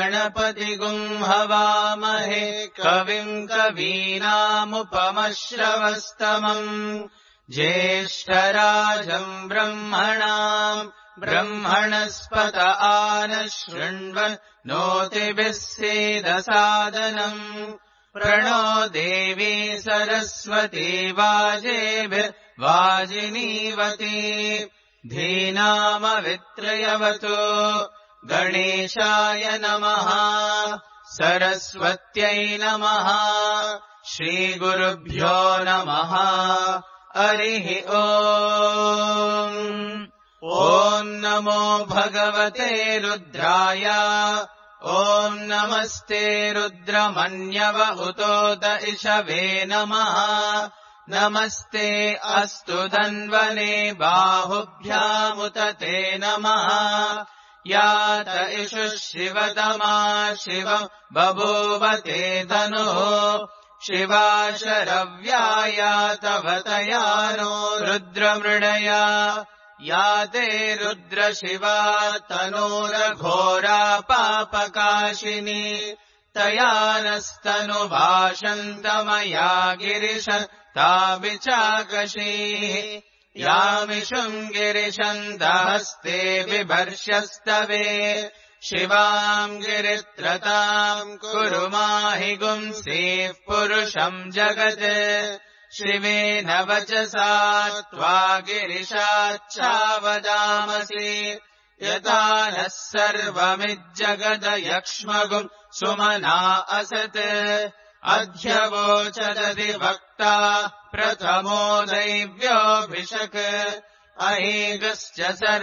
गणपतिगुं हवामहे कविम् कवीनामुपमश्रवस्तमम् ज्येष्ठराजम् ब्रह्मणस्पत आनशृण्वन्नोतिभिः सीदसादनम् प्रणो देवी सरस्वती वाजेभिर्वाजिनीवती धीनामवित्रयवतु गणेशाय नमः सरस्वत्यै नमः श्रीगुरुभ्यो नमः हरिः ॐ नमो भगवते रुद्राय ॐ नमस्ते रुद्रमन्यव उतोत इषवे नमः नमस्ते अस्तु धन्वने बाहुभ्यामुत ते नमः यात इषु शिवतमा शिवम् बभूव ते धनुः शिवा शरव्यायातवतया नो रुद्रमृडया याते रुद्रशिवा तनूरघोरा पापकाशिनी तया नस्तनुभाषन्तमया गिरिश ताविचाकशीः यामिषुम् गिरिशन्दहस्ते बिभर्ष्यस्तवे शिवाम् गिरित्रताम् कुरु माहि गुंसीः पुरुषम् जगत् शिवेन वचसा त्वा गिरिशाच्चावदामसि यथा नः सर्वमिज्जगदयक्ष्मगुम् सुमना असत् अध्यवोचदधिवक्ता प्रथमो दैव्योऽभिषक् अहेगश्च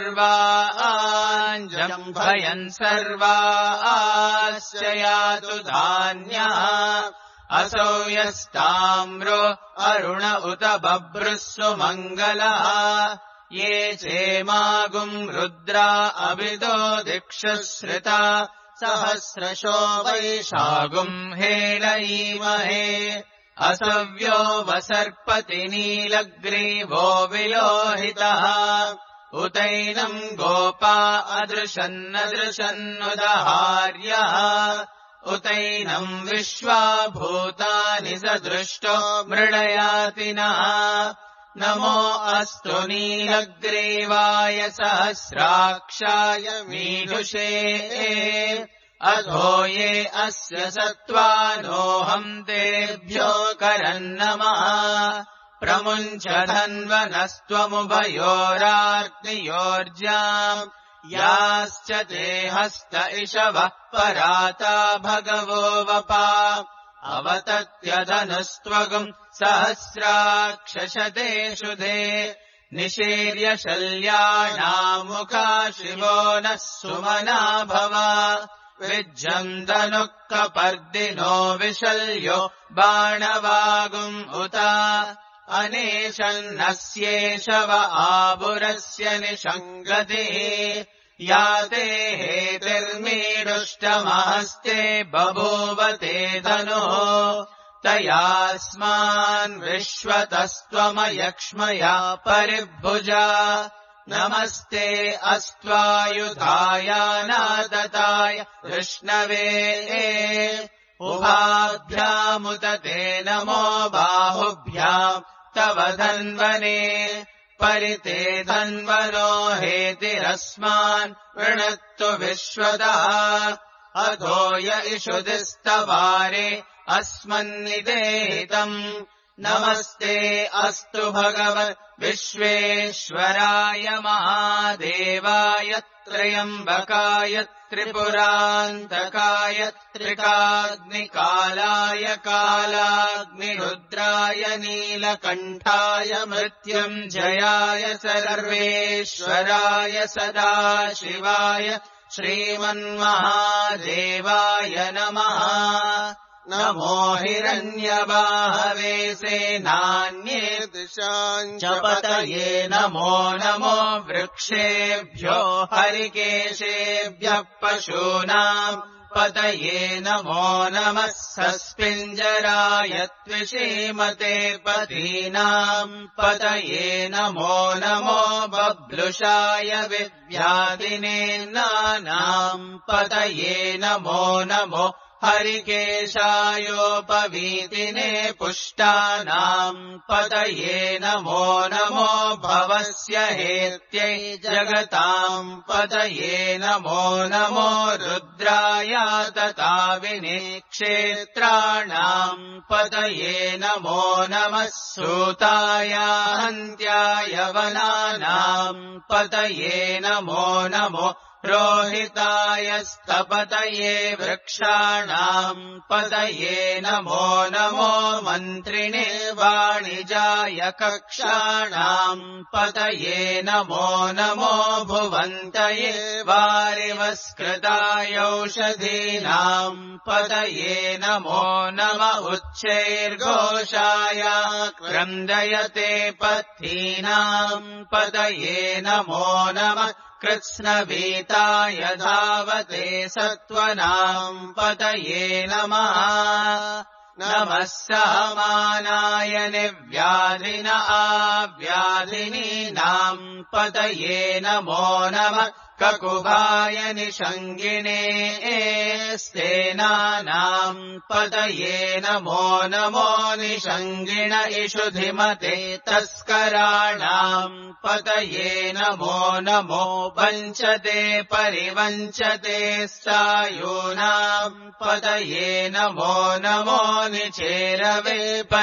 सर्वाञ्जम्भयन् सर्वाश्च यातु धान्यः असौ यस्ताम्रो अरुण उत बभ्रुः सुमङ्गलः ये चेमागुम् रुद्रा अविदो दिक्षश्रिता सहस्रशो वैशागुम् हेळयीमहे असव्यो वसर्पति नीलग्रीवो विलोहितः उतैनम् गोपा अदृशन्नदृशन्नुदहार्यः उतैनम् विश्वाभूतानि सदृष्टो मृडयातिनः नमो अस्तु नीलग्रीवाय सहस्राक्षाय मीढुषे अधो ये अस्य सत्त्वानोऽहम् तेभ्यो करन्नमः प्रमुञ्च धन्वनस्त्वमुभयोरार्तियोर्जाम् याश्च ते हस्त इषवः पराता भगवो वपा अवतत्यधनुस्त्वगुम् सहस्राक्षशतेषु ते निशीर्य शल्यानामुखा शिवो नः सुमना भव विज्जन्तनुः कपर्दिनो विशल्यो बाणवागुम् उत अनेशन्नस्येषव आबुरस्य निषङ्गतिः याते हेतिर्मीडुष्टमहस्ते बभूव ते धनुः तयास्मान् विश्वतस्त्वमयक्ष्मया परिभुजा नमस्ते अस्त्वायुधाय नादताय विष्णवे उभाभ्यामुत ते नमो बाहुभ्याम् तव धन्वने परिते धन्वनो हेतिरस्मान् वृणत्तु विश्वतः अधो य इषुदिस्तवारे अस्मन्निदेहितम् नमस्ते अस्तु भगवन् विश्वेश्वराय महादेवाय त्र्यम्बकाय त्रिपुरान्तकाय त्रिकाग्निकालाय कालाग्निरुद्राय नीलकण्ठाय मृत्युञ्जयाय सर्वेश्वराय सदाशिवाय श्रीमन्महादेवाय नमः नमो हिरण्यबाहवे सेनान्ये दिशाञ्च पतये नमो नमो वृक्षेभ्यो हरिकेशेभ्यः पशूनाम् पतये नमो नमः सस्पिञ्जराय त्विषीमते पतीनाम् पतये नमो नमो बभ्लुषाय विव्याधिनेनानाम् पतये नमो नमो हरिकेशायोपवीतिने पुष्टानाम् पतये नमो नमो भवस्य हेत्यै जगताम् पतये नमो नमो रुद्राय तताविने क्षेत्राणाम् पतये नमो नमः सूताय हन्त्याय वनानाम् पतये नमो नमो रोहिताय स्तपतये वृक्षाणाम् पतये नमो नमो मन्त्रिणे वाणिजाय कक्षाणाम् पतये नमो नमो भुवन्तये वारिवस्कृतायौषधीनाम् पतये नमो नम उच्चैर्घोषाय क्रन्दयते पथीनाम् पतये नमो नमः कृत्स्नवीताय धावते सत्त्वनाम् पतये नमः नमः समानाय निव्याधिन आव्याधिनीनाम् पतये नमो नमः ककुभाय निषङ्गिणे स्तेनानाम् पतये नमो नमो निषङ्गिण इषुधिमते तस्कराणाम् पतये नमो नमो वञ्चते परिवञ्चते सायूनाम् पतये नमो नमो निचेरवे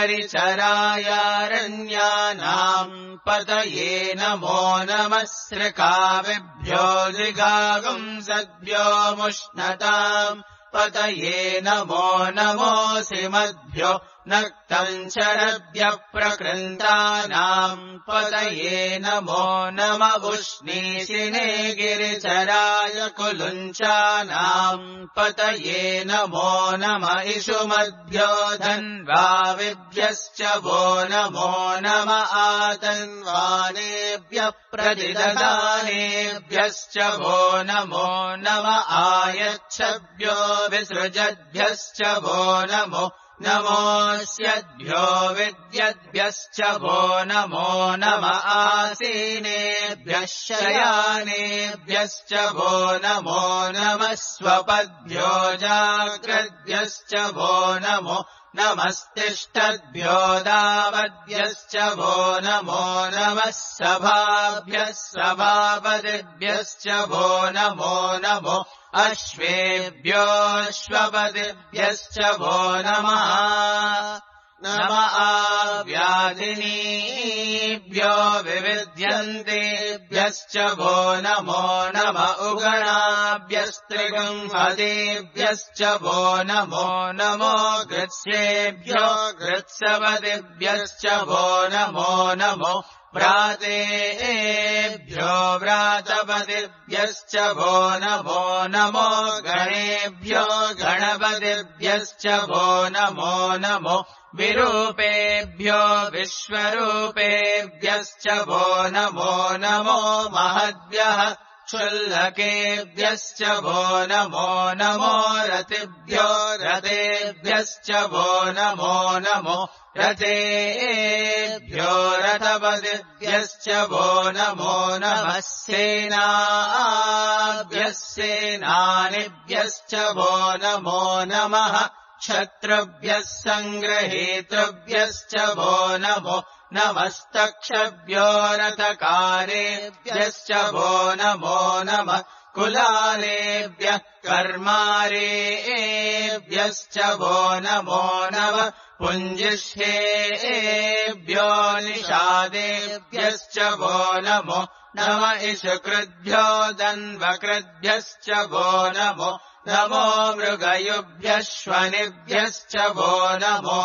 परिचरायारण्यानाम् पतये नमो नमः सृकाविभ्यो जिगागुम् सद्भ्यो मुष्णताम् पतये नमो नमोऽसिमद्भ्यो नक्तम् शरद्भ्यः प्रकृन्तानाम् पतये नमो नम उष्णीशिने गिरिचराय कुलुञ्चानाम् पतये नमो नम इषुमद्भ्यो धन्वाविभ्यश्च वो नमो नम आतन्वानेभ्यः प्रतिददानेभ्यश्च वो नमो नम आयच्छद्भ्यो विसृजद्भ्यश्च वो नमो नमोऽस्यद्भ्यो विद्यद्भ्यश्च वो नमो नम आसीनेभ्यः शयानेभ्यश्च वो नमो नमः स्वपद्भ्यो जाग्रद्भ्यश्च वो नमो नमस्तिष्ठद्भ्यो दावद्भ्यश्च वो नमो नमः सभाभ्यः सभापतिभ्यश्च वो नमो नमो अश्वेभ्योऽश्वपतिभ्यश्च वो नमः नम आव्याधिनीभ्यो विविध्यन्तेभ्यश्च वो नमो नम उगणाभ्यस्त्रिगंहदेभ्यश्च वो नमो नमो गृत्सेभ्यो गृत्सपतिभ्यश्च वो नमो नमो व्रातेभ्यो व्रातपतिभ्यश्च वो नमो नमो गणेभ्यो गणपतिभ्यश्च वो नमो नमो विरूपेभ्यो विश्वरूपेभ्यश्च वो नमो नमो महद्भ्यः क्षुल्लकेभ्यश्च वो नमो नमो रतिभ्यो रतेभ्यश्च वो नमो नमो रतेभ्यो रथपतिभ्यश्च वो नमो नमः सेनाभ्यः सेनानिभ्यश्च वो नमो नमः क्षत्रभ्यः सङ्ग्रहेतृभ्यश्च वो नमो नमस्तक्षभ्यो रथकारेभ्यश्च वो नमो नमः कुलालेभ्यः कर्मारेभ्यश्च वो नमो नमः पुञ्जिष्ठेभ्यो निषादेभ्यश्च वो नमो नम इषुकृद्भ्यो दन्वकृद्भ्यश्च वो नमो नमो मृगयुभ्यश्वनिभ्यश्च वो नमो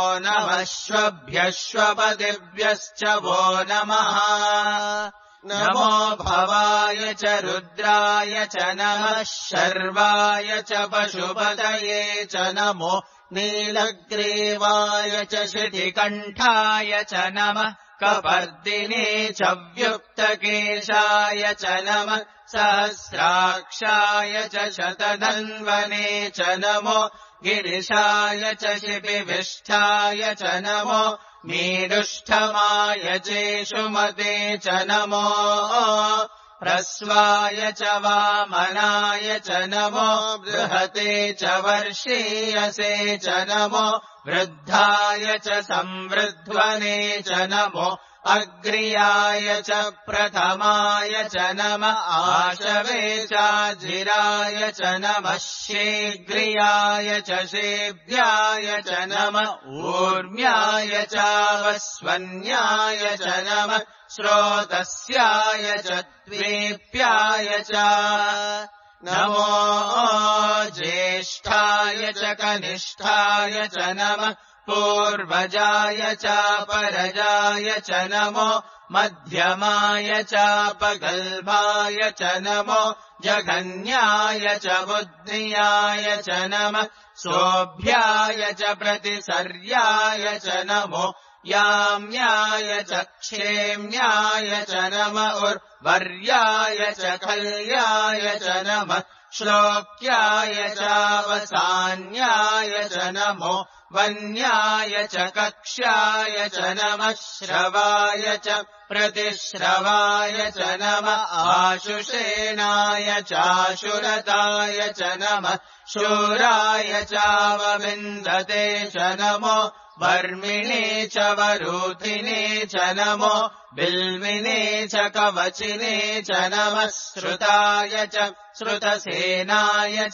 नमश्वभ्यश्वपतिभ्यश्च वो नमः नमो भवाय च रुद्राय च नमः शर्वाय च पशुपतये च नमो नीलग्रीवाय च शितिकण्ठाय च नमः कपर्दिने च व्युक्तकेशाय च नमः सहस्राक्षाय च शतधन्वने च नमो गिरिशाय च शिपिविष्ठाय च नमो मीडुष्ठमाय चेषुमते च नमो ह्रस्वाय च वामनाय च नमो बृहते च वर्षीयसे च नमो वृद्धाय च संवृध्वने च नमो अग्र्याय च प्रथमाय च नमः आशवे चाजिराय च नमः शीघ्रियाय च शेभ्याय च नमः ऊर्म्याय चावस्वन्याय च नमः श्रोतस्याय च द्वीप्याय च नमो ज्येष्ठाय च कनिष्ठाय च नमः पूर्वजाय चापरजाय च नमो मध्यमाय चापगल्भाय च नमो जघन्याय च बुद्धियाय च नमः सोऽभ्याय च प्रतिसर्याय च नमो याम्याय च क्षेम्याय च नमः उर्वर्याय च कल्याय च नमः श्लोक्याय चावसान्याय च नमो वन्याय च कक्ष्याय च नमः श्रवाय च प्रतिश्रवाय च नमः आशुषेणाय चाशुरताय च नमः शूराय चावविन्दते च नमो वर्मिणे च वरूथिने च नमो बिल्विने च कवचिने च नमः श्रुताय च श्रुतसेनाय च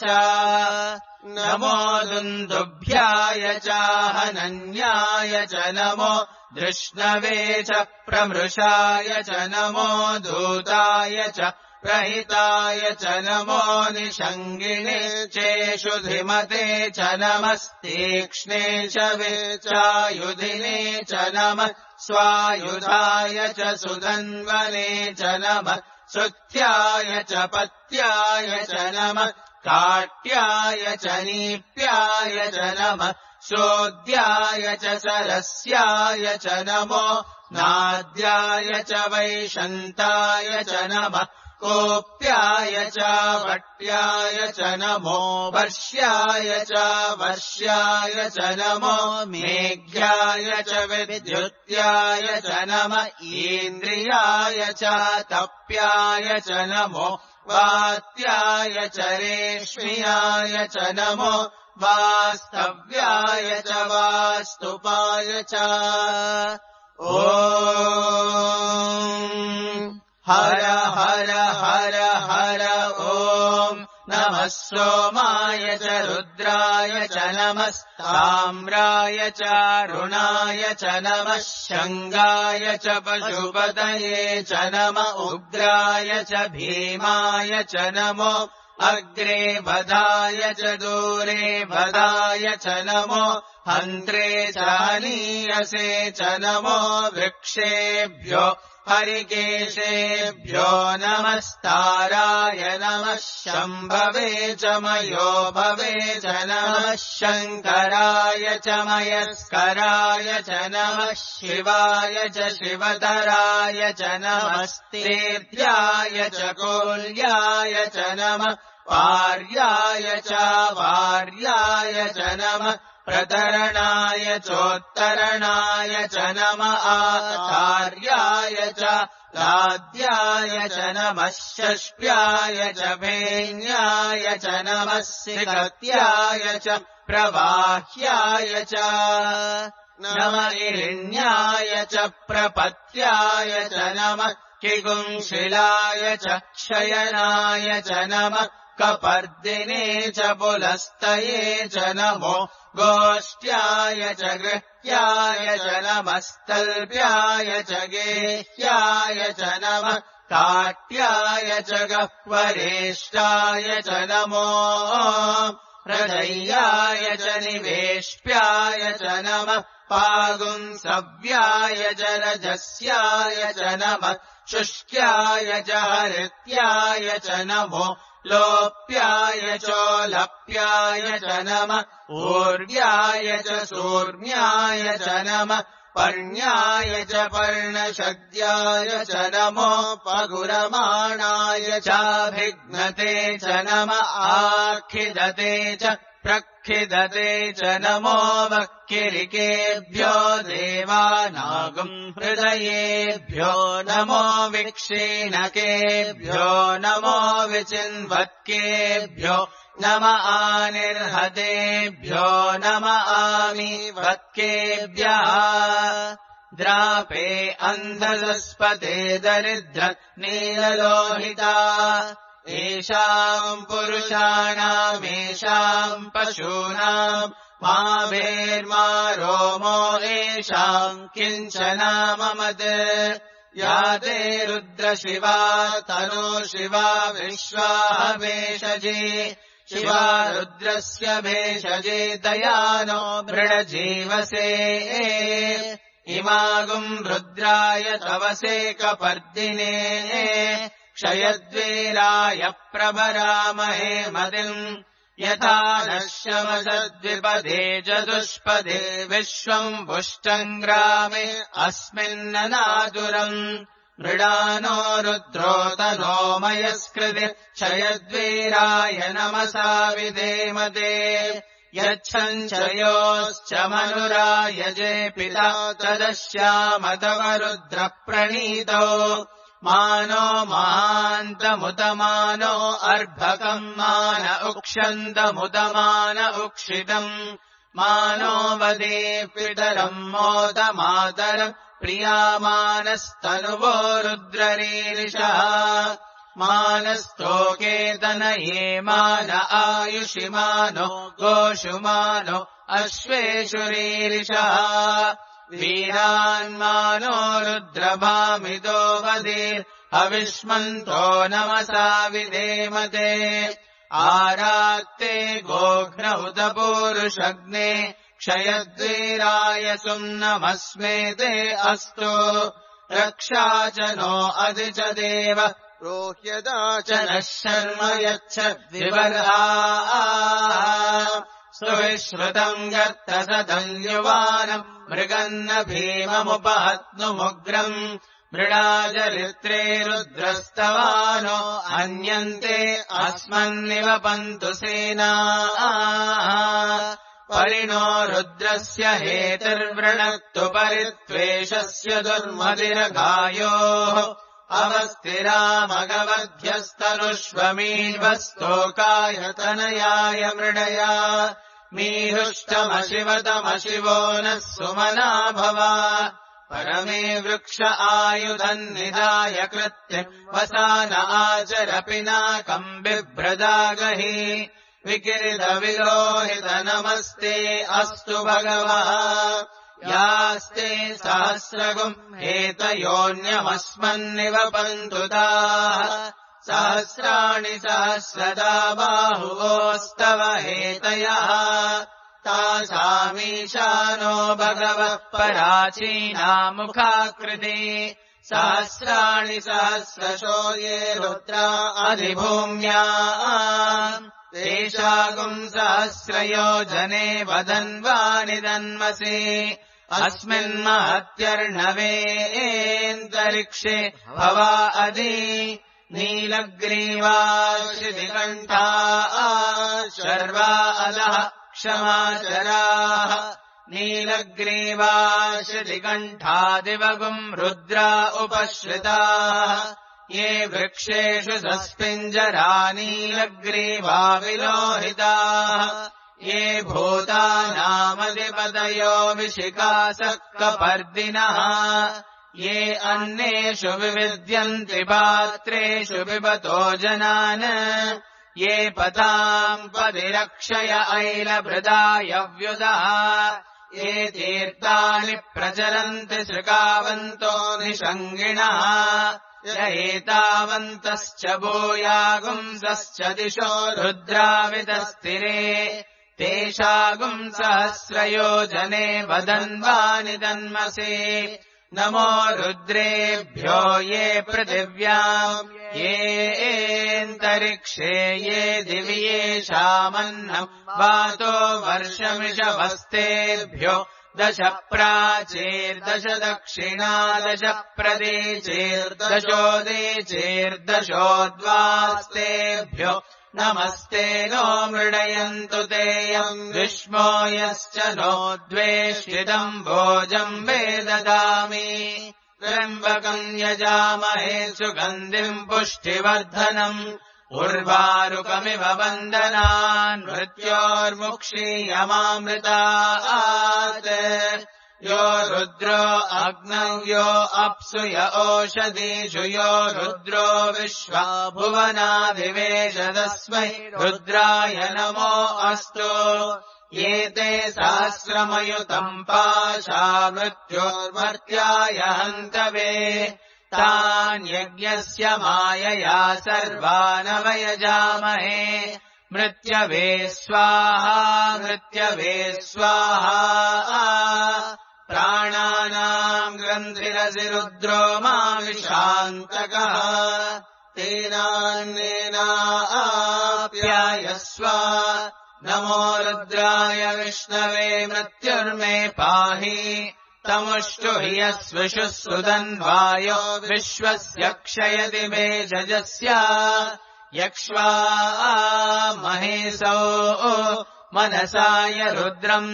नमो दुन्दुभ्याय चाहनन्याय च नमो धृष्णवे च प्रमृषाय च नमो दूताय च प्रहिताय च नमो निषङ्गिणे चेषुधिमते च नमस्तीक्ष्णे च वे चायुधिने च नमः स्वायुधाय च सुधन्वने च नमः सुथ्याय च पत्याय च नमः काट्याय च नीप्याय च नमः शोद्याय च सरस्याय च नमो नाद्याय च वैशन्ताय च नमः कोप्याय च वट्याय च नमो वर्ष्याय च वर्ष्याय च नमो मेघ्याय च विद्युत्याय च नमः इन्द्रियाय च तप्याय च नमो वात्याय च रेष्म्याय च नमो वास्तव्याय च वास्तुपाय च ॐ हर हर हर हर ॐ नमः सोमाय च रुद्राय च नमस्ताम्राय च अरुणाय च नमः शङ्गाय च पशुपतये च नम उग्राय च भीमाय च नमो अग्रे वधाय च दूरे वधाय च नमो हन्त्रे च हनीयसे च नमो वृक्षेभ्यो हरिकेशेभ्यो नमस्ताराय नमः शम्भवे च मयो भवे च नमः शङ्कराय च मयस्कराय च नमः शिवाय च शिवतराय च नमस्तेभ्याय च कोल्याय च नमः वार्याय च वार्याय च नमः प्रतरणाय चोत्तरणाय च नमः आचार्याय च लाद्याय च नमः षष्ट्याय च भेन्याय च नमः सिकत्याय च प्रवाह्याय च नमः इरिण्याय च प्रपत्याय च नमः किगुंशिलाय च क्षयनाय च नमः कपर्दिने च पुलस्तये च नमो गोष्ट्याय च गृह्याय च नमस्तल्प्याय च गेह्याय च नमः काट्याय च गह्वरेष्टाय च नमो हृदयाय च निवेष्ट्याय च नमः पागुंसव्याय च रजस्याय च नमः शुष्क्याय च हरित्याय च नमो लोप्याय चोलप्याय च नमः ऊर्व्याय च सूर्म्याय च नमः पर्ण्याय च पर्णशद्याय च नमोपगुरमाणाय चाभिघ्नते च नम आखिदते च प्रखिदते च नमो वक्किरिकेभ्यो देवानागं हृदयेभ्यो नमो विक्षीणकेभ्यो नमो विचिन्वत्केभ्यो नम आनिर्हतेभ्यो नम आमीवत्केभ्यः द्रापे अन्धदस्पते दरिद्र नीललोहिता येषाम् पुरुषाणामेषाम् पशूनाम् मा वेर्मा रोमो येषाम् किञ्चनाममत् या ते रुद्रशिवा तनो शिवा विश्वाः भेषजे शिवा रुद्रस्य भेषजे दयानो मृडजीवसे इमागुम् रुद्राय तवसे कपर्दिने क्षयद्वीराय प्रभरामहे मदिम् यथा नश्यमसद्विपदे चतुष्पदे विश्वम् पुष्टम् ग्रामे अस्मिन्ननादुरम् मृडानो रुद्रोतनो मयस्कृते क्षयद्वीराय नमसा विधेमते यच्छञ्चयोश्च मनुरायजे पिता तदस्यामतव रुद्रप्रणीतो मानो महान्तमुतमानो अर्भकम् मान उक्षन्तमुतमान उक्षितम् मानो वदे पितरम् मोदमातरम् प्रियामानस्तनुवो रुद्ररीरिषः मानस्तोकेतनये मान आयुषिमानो गोषुमानो अश्वेषु रीरिषः वीरान्मानो रुद्रभामितो वदीर् हविष्मन्तो नमसा विधेमते आरात्ते गोघ्न उत पूरुषग्ने क्षयद्वीराय सुम्नमस्मेते अस्तु रक्षा च नो अधि च देव रोह्यदा च नः शर्म यच्छद्विवर्हा सुविश्रुतम् गर्तसदम् युवानम् मृगन्न भीममुपहत्नुमुग्रम् मृडाचरित्रे रुद्रस्तवानो अन्यन्ते अस्मन्निवपन्तु सेना परिणो रुद्रस्य हेतिर्वृणक्तु परित्वेषस्य दुर्मदिरगायोः अवस्तिरामगवध्यस्तनुष्वमीवस्तोकाय मृडया मीहुष्टमशिवतमशिवो नः सुमना भव परमे वृक्ष आयुधन्निधाय कृत्यम् वसान आचर पिनाकम् बिभ्रदागहि विकिरितविलोहित नमस्ते अस्तु भगवः यास्ते सहस्रगुम् एतयोऽन्यमस्मन्निवपन्तु ताः सहस्राणि सहस्रदा बाहुवोस्तव हेतयः तासामीशानो भगवः पराचीनामुखाकृति सहस्राणि सहस्रशो ये रुद्रा अधिभूम्या तेषागुम् सहस्रयोजने वदन्वानि दन्मसि अस्मिन्महत्यर्णवेऽन्तरिक्षे भवा अधि नीलग्रीवा श्रीकण्ठा शर्वा अधः क्षमाचराः नीलग्रीवा श्रीकण्ठादिवगुम् रुद्रा उपश्रिताः ये वृक्षेषु सस्पिञ्जरा नीलग्रीवा विलोहिताः ये भूतानामधिपतयो विशिखासक्कपर्दिनः ये अन्नेषु विविद्यन्ति पात्रेषु पिबतो जनान् ये पताम् पदिरक्षय ऐलभृदायव्युदः ये तीर्थानि प्रचरन्ति श्रृकावन्तो निषङ्गिणः एतावन्तश्च भूयागुंसश्च दिशो रुद्राविदस्तिरे तेषागुम् सहस्रयोजने वदन्वानि दन्मसे नमो रुद्रेभ्यो ये पृथिव्याम् येऽन्तरिक्षे ये दिव्येषामन्नम् वातो वर्षमिषवस्तेभ्यो दश प्राचीर्दश दक्षिणा दश प्रतीचीर्दशोदीचीर्दशोद्वास्तेभ्यो नमस्ते नो मृडयन्तु तेऽयम् विष्मो यश्च नो द्वेष्टिदम् भोजम् वे ददामि त्र्यम्बकम् यजामहे सुगन्धिम् पुष्टिवर्धनम् उर्वारुकमिव वन्दनान् मृत्योर्मुक्षीयमामृतात् यो रुद्रो अग्नौ यो अप्सु य ओषधीषु यो रुद्रो विश्वा भुवनाधिवेशदस्मै रुद्राय नमो अस्तु ये ते सहस्रमयुतम् पाशा मृत्योर्मर्त्याय हन्तवे तान् यज्ञस्य मायया सर्वानवयजामहे मृत्यवे स्वाहा मृत्यवे स्वाहा प्राणानाम् ग्रन्थिरसि रुद्रो माविशान्तकः तेनान्नेनाप्यायस्व नमो रुद्राय विष्णवे मृत्युर्मे पाहि तमुष्टु हि यस्विषुः सुदन्वायो विश्वस्य क्षयति मे जजस्य यक्ष्वा महेशौ मनसाय रुद्रम्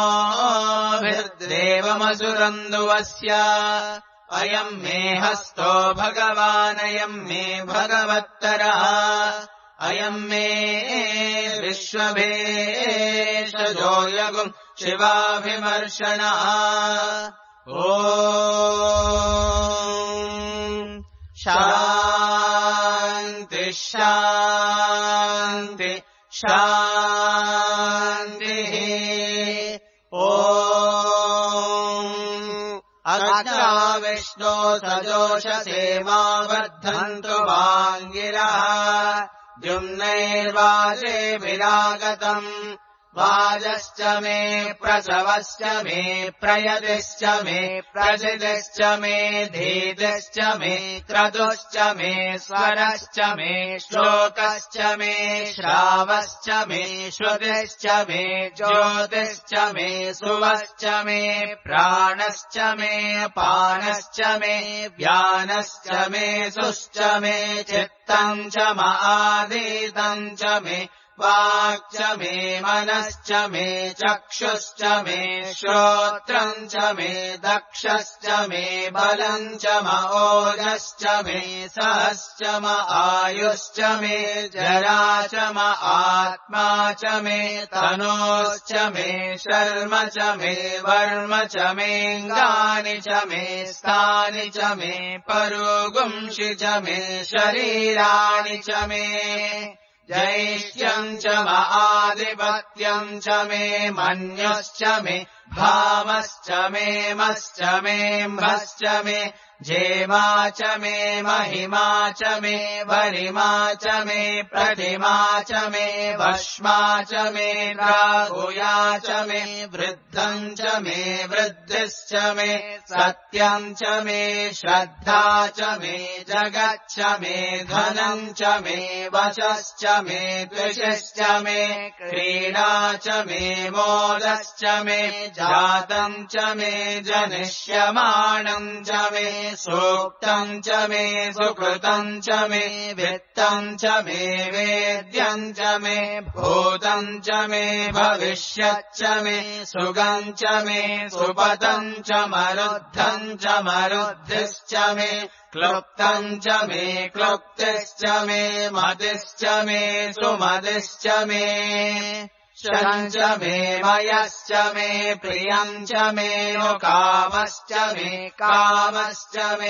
नमोभिर्देवमसुरन्दुवस्य अयम् मे हस्तो भगवानयम् मे भगवत्तरः अयम् मे विश्वभेषजो यगुम् शिवाभिमर्शनः ॐ शान्ति शान्ति शान्तिः ॐ अग्ना विष्णो सजोषसेमा वर्धन्तु वाङ्गिरः द्युम्नैर्वाजेभिरागतम् वाजश्च मे प्रसवश्च मे प्रयतिश्च मे प्रसिद्धिश्च मे धीतिश्च मे क्रतुश्च मे स्वरश्च मे श्लोकश्च मे श्रावश्च मे श्रुतिश्च मे ज्योतिश्च मे सुवश्च मे प्राणश्च मे पानश्च मे व्यानश्च मे सुश्च मे चित्तम् च महादीतम् च मे वाक् च मे मनश्च मे चक्षुश्च मे श्रोत्रम् च मे दक्षश्च मे बलम् च ओजश्च मे सहश्च आयुश्च मे जरा च आत्मा च मे तनोश्च मे शर्म च मे वर्म च मेऽङ्गानि च मे स्थानि च मे परुगुंषि च मे शरीराणि च मे जैष्ठ्यम् च आधिपत्यम् च मे मन्युश्च मे भामश्च मे मश्च मे म्भश्च मे जेमा च मे महिमा च मे वरिमा च मे प्रतिमा च मे भस्मा च मे राहुया च मे वृद्धम् च मे वृद्धिश्च मे सत्यम् च मे श्रद्धा च मे जगच्च मे धनम् च मे वशश्च मे द्विषश्च मे क्रीडा च मे मोदश्च मे जातम् च मे जनिष्यमाणम् च मे सूक्तम् च मे सुकृतम् च मे वित्तम् च मे वेद्यम् च मे भूतम् च मे भविष्यच्च मे सुगम् च मे सुपतम् च मरुद्धम् च मरुद्धिश्च मे क्लुप्तम् च मे क्लुप्तिश्च मे मतिश्च मे सुमतिश्च मे शम् च मे मयश्च मे प्रियम् च मे कामश्च मे कामश्च मे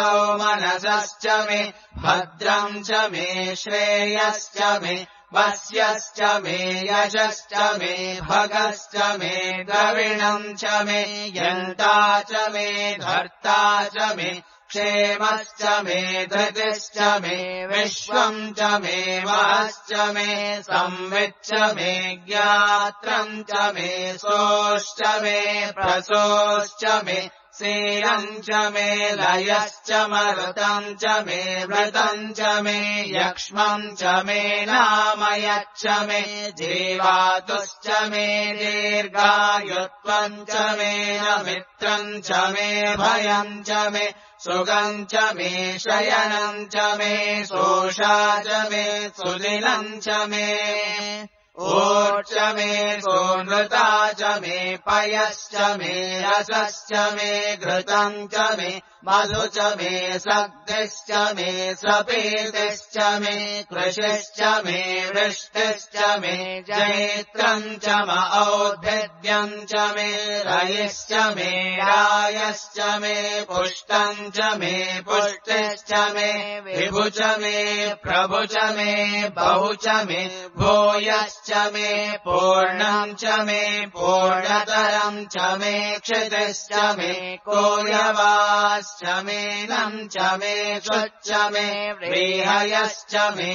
सौमनसश्च मे भद्रम् च मे श्रेयश्च मे वस्यश्च मे यशश्च मे भगश्च मे द्रविणम् च मे यन्ता च मे धर्ता च मे क्षेमश्च मे धृतिश्च मे विश्वम् च मे महश्च मे संविच्च मे ज्ञात्रम् च मे सोश्च मे प्रसोश्च मे सीरम् च मे लयश्च मरुतम् च मे वृतम् च मे यक्ष्मम् च मे नामयच्च मे जीवातुश्च मे दीर्घायुत्वम् च मे न मित्रम् च मे भयम् च मे सुगम् च मे शयनम् च मे सोषा च मे सुदिनम् च मे ऊर्च मे सोनृता च मे पयश्च मे रसश्च मे घृतम् च मे मधु च मे सग्धिश्च मे सपीतिश्च मे कृषिश्च मे वृष्टिश्च मे जैत्रम् च म औद्भिद्यम् च मे रयिश्च मे रायश्च मे पुष्टम् च मे पुष्टिश्च मे विभु च मे प्रभु च मे बहु च मे भूयश्च मे पूर्णम् च मे पूर्णतरम् च मे क्षितिश्च मे कोयवाश्च मे नम् च मे शुच्च मे व्रीहयश्च मे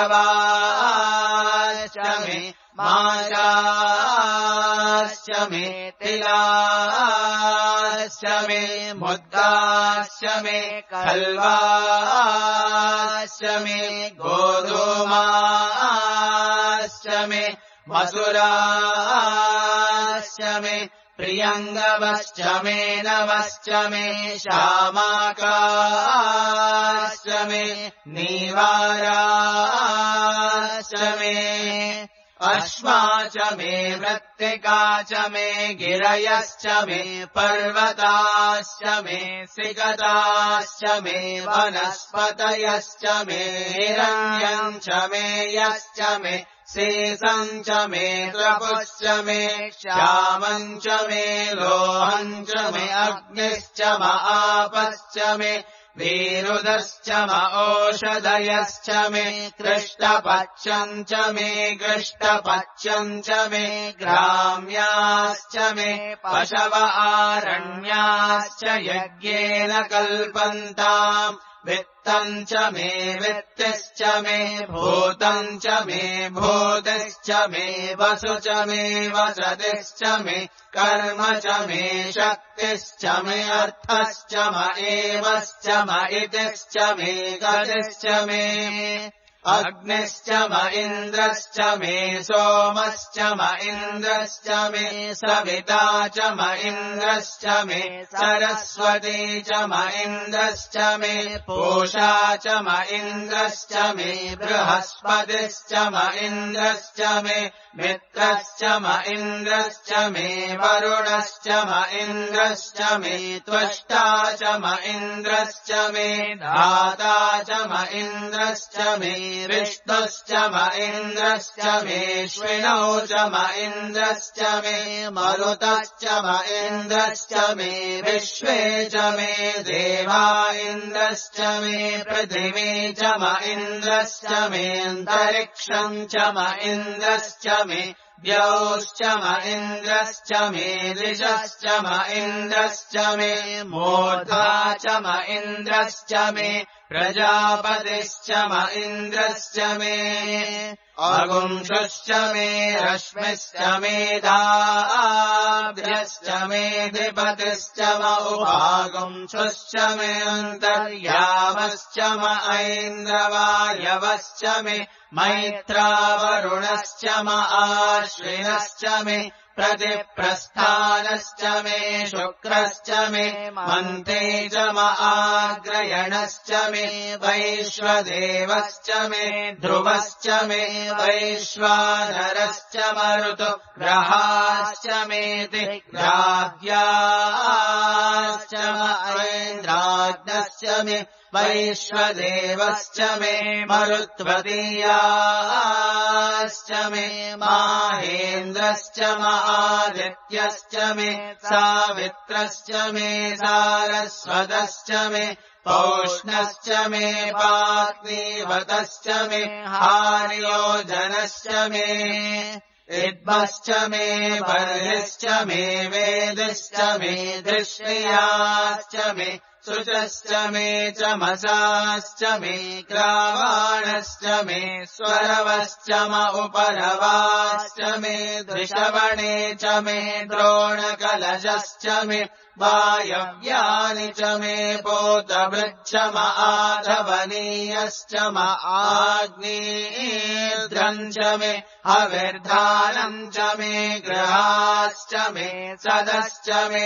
यवाश्च मे माशाश्च मे तिलाश्च मे मुद्गाश्च मे खल्वाश्च मे गोधूमाश्च मे मसुराश्च मे प्रियङ्गवश्च मे नवश्च मे श्यामाकाश्च मे नीवाराश्च मे अश्वा च मे वृत्तिका च मे गिरयश्च मे पर्वताश्च मे सिगताश्च मे वनस्पतयश्च मे हिरण्यम् च मे यश्च मे शेषम् च मे त्रपुश्च मे श्यामम् च मे लोहम् च मे अग्निश्च म आपश्च मे वीरुदश्च म ओषधयश्च मे कृष्टपक्षम् च मे गृष्टपक्षम् च मे ग्राम्याश्च मे पशव आरण्याश्च यज्ञेन कल्पन्ताम् वित्तम् च मे वित्तिश्च मे भूतम् च मे भूतिश्च मे वसु च मे वसतिश्च मे कर्म च मे शक्तिश्च मे अर्थश्च म एवश्च म इतिश्च मे गतिश्च मे अग्निश्च म इन्द्रश्च मे सोमश्च म इन्द्रश्च मे सविता च म इन्द्रश्च मे सरस्वती च म इन्द्रश्च मे पूषा च म इन्द्रश्च मे बृहस्पतिश्च म इन्द्रश्च मे मित्रश्च म इन्द्रश्च मे वरुणश्च म इन्द्रश्च मे त्वष्टा च म इन्द्रश्च मे धाता च म इन्द्रश्च मे विष्णुश्च म इन्द्रश्च मेऽश्विनौ च म इन्द्रश्च मे मरुतश्च म इन्द्रश्च मे विश्वे च मे देवा इन्द्रश्च मे पृथिवी च म इन्द्रश्च मेऽन्तरिक्षम् च म इन्द्रश्च मे द्यौश्च म इन्द्रश्च मे दिशश्च म इन्द्रश्च मे मूर्धा च म इन्द्रश्च मे प्रजापतिश्च म इन्द्रश्च मे अगुंशुश्च मे रश्मिश्च मे दाभ्यश्च मे धिपतिश्च म उपागुंशुश्च मे अन्तर्यामश्च म ऐन्द्रवायवश्च मे मैत्रावरुणश्च म आश्विनश्च मे प्रतिप्रस्थानश्च मे शुक्रश्च मे मन्ते च म आग्रयणश्च मे वैश्वदेवश्च मे ध्रुवश्च मे वैश्वानरश्च मरुतो ग्रहाश्च मेति ग्राह्याश्च म ऐन्द्राग्नश्च मे वैश्वदेवश्च मे मरुत्वतीयाश्च मे माहेन्द्रश्च म आदित्यश्च मे सावित्रश्च मे सारस्वतश्च मे पौष्णश्च मे पाग्नीवतश्च मे हार्योजनश्च मे इद्भश्च मे बर्हिश्च मे वेदिश्च मे दृष्टियाश्च मे शुचश्च मे चमसाश्च मे ग्रावाणश्च मे स्वरवश्च म उपरवाश्च मे दृशवणे च मे द्रोणकलशश्च मे वायव्यानि च मे पोतवृक्षम आधवनीयश्च म आग्नेयद्रम् च मे हविर्धानम् च मे गृहाश्च मे सदश्च मे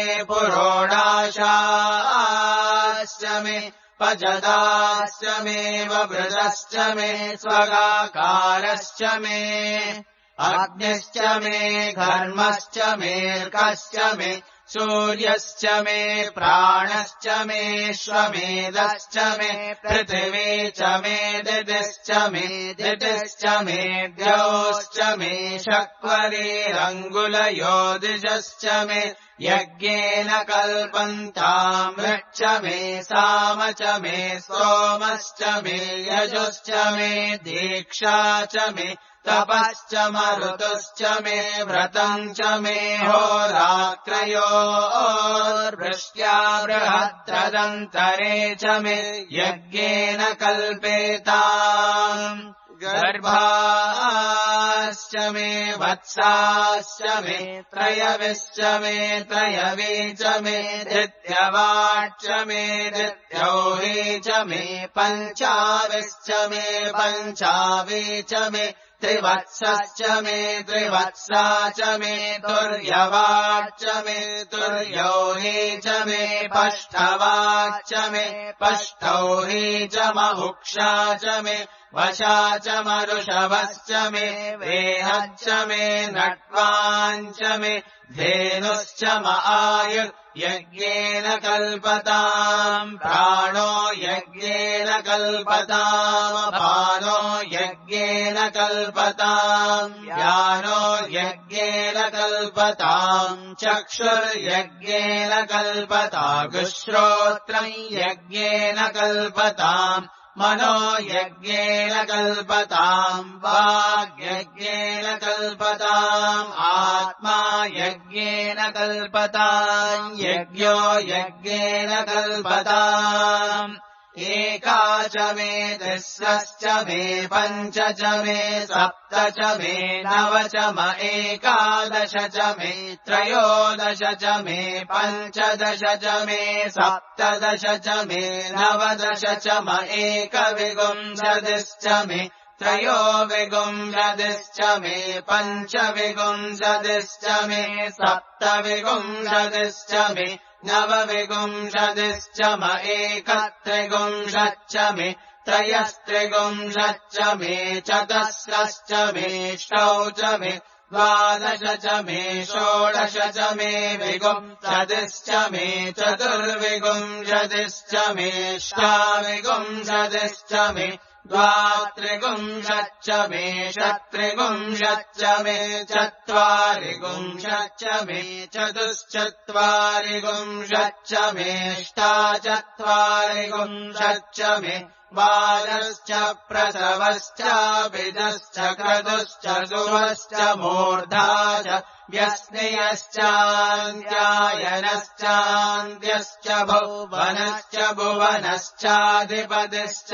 पुरोडाशाश्च मे पजदाश्च मे ववृतश्च मे स्वगाकारश्च मे अग्निश्च मे घर्मश्च मेऽर्कश्च मे सूर्यश्च मे प्राणश्च मे श्वमेधश्च मे पृथिवी च मे दितिश्च मे द्यौश्च मे शक्वरीरङ्गुलयोदिजश्च मे यज्ञेन कल्पन्ताम् वृक्ष मे साम च मे सोमश्च मे यजुश्च मे दीक्षा च मे तपश्च मरुतुश्च मे व्रतम् च मे होरात्रयोर्वृष्ट्या बृहद्रदन्तरे च मे यज्ञेन कल्पेताम् गर्भाश्च मे वत्साश्च मे त्रयविश्च मे त्रयवी च मे दित्यवाच्च मे दित्यौही च मे पञ्चाविश्च मे पञ्चावी च मे त्रिवत्सश्च मे त्रिवत्सा च मे तुर्यवाच्च मे तुर्यौही च मे पष्ठवाच्च मे पष्ठौही च महुक्षा च मे वशा च मरुषभश्च मे वेहच्च मे नट्वाञ्च मे धेनुश्च म आयुर्यज्ञेन कल्पताम् प्राणो यज्ञेन कल्पताम् अपानो यज्ञेन कल्पताम् व्यानो यज्ञेन कल्पताम् चक्षुर्यज्ञेन कल्पतागुश्रोत्रम् यज्ञेन कल्पताम् मनो यज्ञेन कल्पताम् वाग्यज्ञेन कल्पताम् आत्मा यज्ञेन कल्पताम् यज्ञो यज्ञेन कल्पताम् एका च मे तिस्रश्च मे पञ्च च मे सप्त च मे नव च म एकादश च मे त्रयोदश च मे पञ्चदश च मे सप्तदश च मे नवदश च म एकविंशतिश्च मे त्रयोविंशतिश्च मे पञ्चविंशतिश्च मे सप्तविंशतिश्च मे नवविंशतिश्च म एकत्रिंशच्च मे त्रयस्त्रिंशच्च मे चतस्रश्च मे षष्ठौ च मे द्वादश च मे षोडश च मे विंशतिश्च मे चतुर्विंशतिश्च मे अष्टाविंशतिश्च मे द्वात्रिंशच्च मे षट्त्रिंशच्च मे चत्वारिंशच्च मे चतुश्चत्वारिंशच्च मे अष्टाचत्वारिंशच्च मे बालश्च प्रसवश्च बीजश्च क्रतुश्च सुवश्च मूर्धा च व्यस्नियश्चान्त्यायनश्चान्त्यश्च भुवनश्च भुवनश्चाधिपतिश्च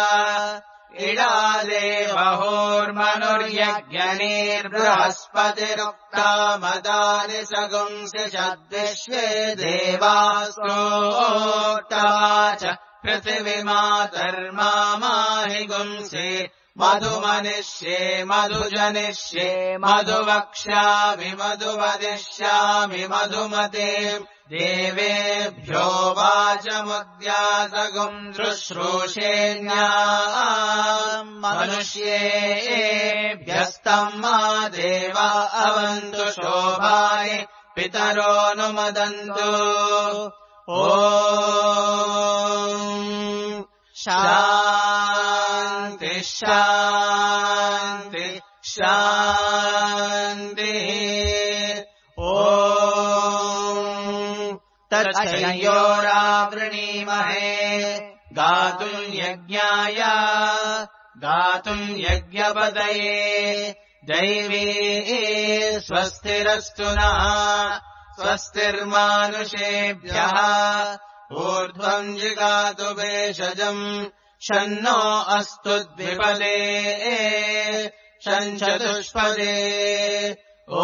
इडादेवहोर्मनुर्यज्ञनीर्बृहस्पतिरुक्तामदानि सगुंसि षद्विश्वे देवास्तोक्तवाच पृथिवीमातर्माहि गुंसि मधुमनिष्ये मधुजनिष्ये मधुवक्ष्यामि मधुवदिष्यामि मधुमते देवेभ्यो वाचमुद्यासगुम् शुश्रूषेण्याम् मनुष्येभ्यस्तम् मा देवा अवन्तु शोभाय पितरोऽनुमदन्तु ॐ शान्ति शान्ति शान्तिः ॐ तच्छयोरावृणीमहे गातुम् यज्ञाय गातुम् यज्ञपतये दैवी स्वस्तिरस्तु नः स्वस्तिर्मानुषेभ्यः ऊर्ध्वम् जिगातु भेषजम् शन्नो अस्तु द्विपदे शञ्चतुष्पदे ॐ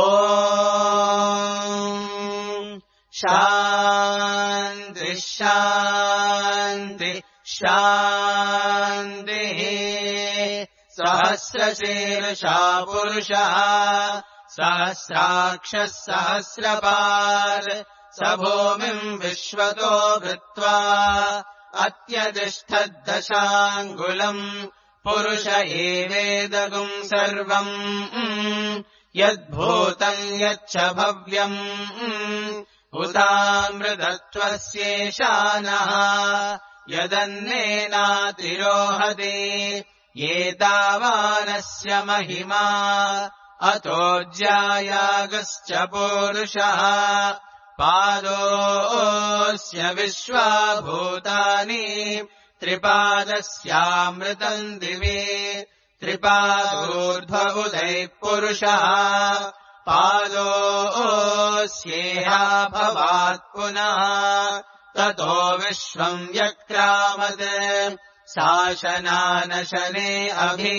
शान्तिः शान्तिः शान्तिः सहस्रशीर्षा पुरुषः सहस्राक्षः सहस्रपात् स भूमिम् विश्वतो भृत्वा अत्यतिष्ठद्दशाङ्गुलम् पुरुष एवेदगुम् सर्वम् यद्भूतम् यच्च भव्यम् उतामृतत्वस्येशानः यदन्नेनातिरोहति एतावानस्य महिमा अतोऽज्यायागश्च पूरुषः पादोऽस्य विश्वाभूतानि त्रिपादस्यामृतम् दिवि त्रिपादोर्ध्व उदैः पुरुषः पादोऽस्येहा भवात् पुनः ततो विश्वम् व्यक्रामत् शासनानशने अभि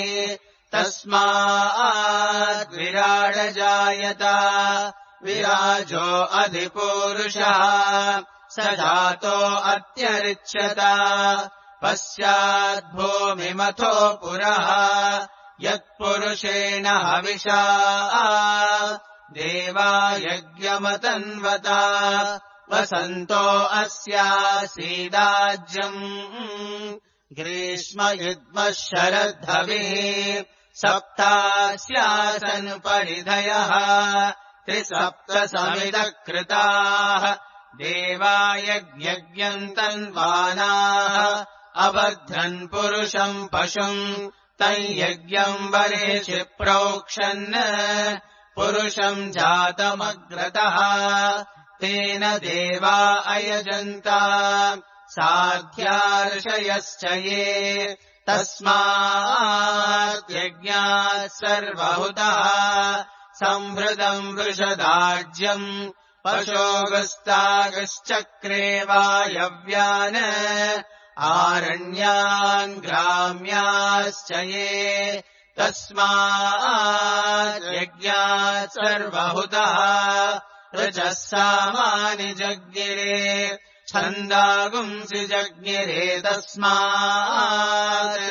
तस्माद्विराडजायत विराजो अधिपूरुषः स जातो अत्यरिच्यत पश्चाद्भूमिमथो पुरः यत्पुरुषेण हविषा देवा यज्ञमतन्वता वसन्तो अस्यासीदाज्यम् ग्रीष्मयुग्मः शरद्धविः सप्तास्यासन् परिधयः त्रिसप्तसमिदः कृताः देवा यज्ञम् तन्वानाः अबध्रन् पुरुषम् पशुम् तम् यज्ञम् वरेषि प्रोक्षन् पुरुषम् जातमग्रतः तेन देवा अयजन्ता साध्यार्षयश्च ये तस्माद्यज्ञात् सर्वहुतः संहृतम् वृषदाज्यम् पशोगस्तागश्चक्रे वायव्यान् आरण्यान् ग्राम्याश्च ये तस्माद्यज्ञात् सर्वहुतः ऋचः सामानि जज्ञिरे छन्दागुंसि जज्ञिरे तस्मात्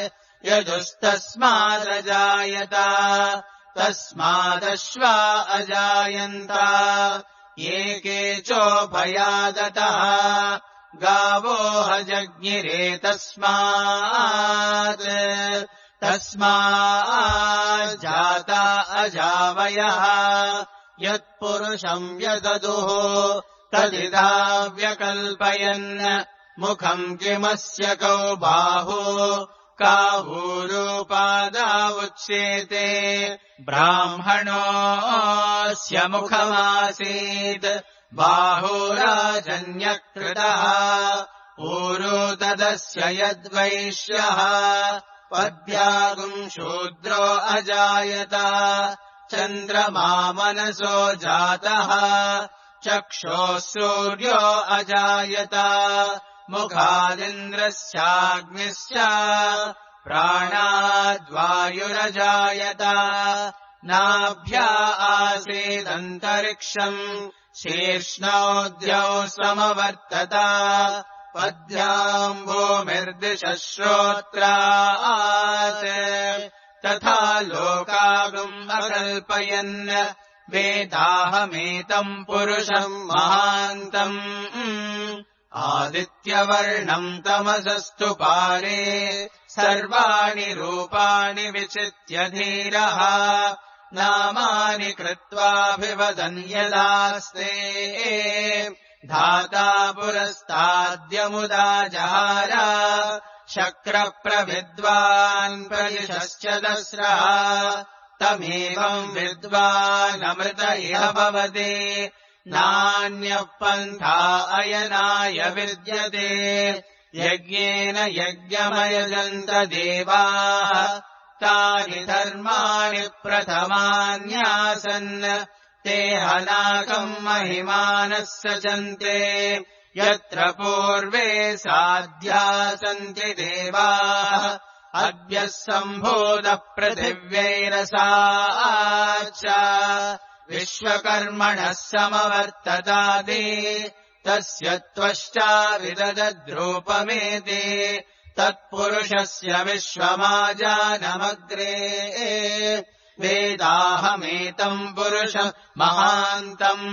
यजुस्तस्मादजायत तस्मादश्वा अजायन्त एके चोभयादतः गावो जज्ञिरे तस्मात् तस्माज्जाता अजावयः यत्पुरुषम् व्यददुः तदिदा व्यकल्पयन् मुखम् किमस्य कौ बाहु कावूरूपादा उच्येते ब्राह्मणोऽस्य मुखमासीत् बाहुराजन्यकृतः ऊरू तदस्य यद्वैश्यः पद्यागुम् शूद्रो अजायत चन्द्रमा मनसो जातः चक्षोः सूर्यो अजायत मुखादिन्द्रस्याग्निश्च प्राणाद्वायुरजायत नाभ्या आसीदन्तरिक्षम् शीर्ष्णोद्यौ समवर्तत पद्याम् भूमिर्दिशः श्रोत्रात् तथा लोकागुम् अकल्पयन् वेदाहमेतम् पुरुषम् महान्तम् आदित्यवर्णम् तमसस्तु पारे सर्वाणि रूपाणि विचित्य धीरः नामानि कृत्वाभिवदन् यदास्ते धाता पुरस्ताद्यमुदा जहार शक्रप्रविद्वान् प्रयशश्च दस्रः तमेवम् विद्वानमृत इह भवति नान्यः पन्था अयनाय विद्यते यज्ञेन यज्ञमयजन्त देवाः तानि धर्माणि प्रथमान्यासन् ते हनाकम् महिमानः सचन्ते यत्र पूर्वे साध्या सन्ति देवाः अद्य सम्भूतपृथिव्यैरसाच्च विश्वकर्मणः समवर्ततादि तस्य त्वष्टा विददद्रूपमेति तत्पुरुषस्य विश्वमाजानमग्रे वेदाहमेतम् पुरुषम् महान्तम्